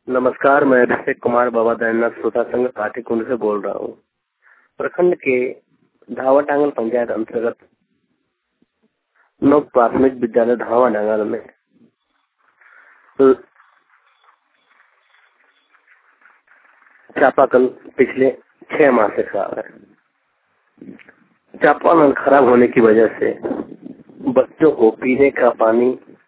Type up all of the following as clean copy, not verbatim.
नमस्कार, मैं अभिषेक कुमार बाबा दैन्यनाथ श्रोता संघ काठीकुंड से बोल रहा हूँ। प्रखंड के धावाटांगल पंचायत अंतर्गत नव प्राथमिक विद्यालय धावाटांगल में चापाकल पिछले 6 माह से खराब है। चापाकल खराब होने की वजह से बच्चों को पीने का पानी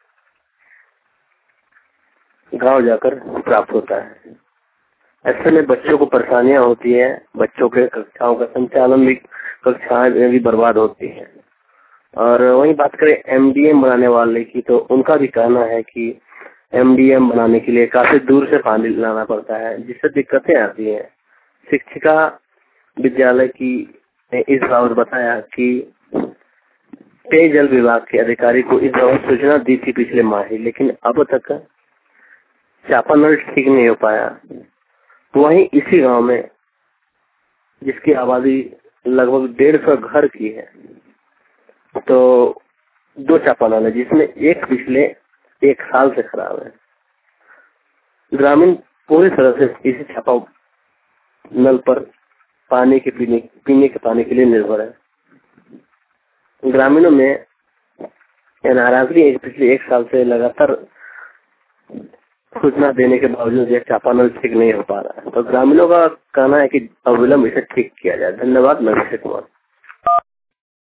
गांव जाकर प्राप्त होता है। ऐसे में बच्चों को परेशानियां होती है। बच्चों के कक्षाओं का संचालन भी, कक्षाएं भी बर्बाद होती है। और वहीं बात करें एमडीएम बनाने वाले की, तो उनका भी कहना है कि एमडीएम बनाने के लिए काफी दूर से पानी लाना पड़ता है, जिससे दिक्कतें आती हैं। शिक्षिका विद्यालय की ने इस बाबत बताया कि पेयजल विभाग के अधिकारी को इस बाबत सूचना दी थी पिछले माह ही, लेकिन अब तक चापानल ठीक नहीं हो पाया। वहीं इसी गांव में, जिसकी आबादी लगभग 150 घर की है, तो 2 चापानल है, जिसमें एक पिछले 1 साल से खराब है। ग्रामीण पूरी तरह से इसी चापा नल पर पानी के पीने के पानी के लिए निर्भर है। ग्रामीणों में नाराजगी है। पिछले 1 साल से लगातार सूचना देने के बावजूद यह चापानल ठीक नहीं हो पा रहा है, तो ग्रामीणों का कहना है कि अविलंब इसे ठीक किया जाए। धन्यवाद। मैं अभिषेक कुमार।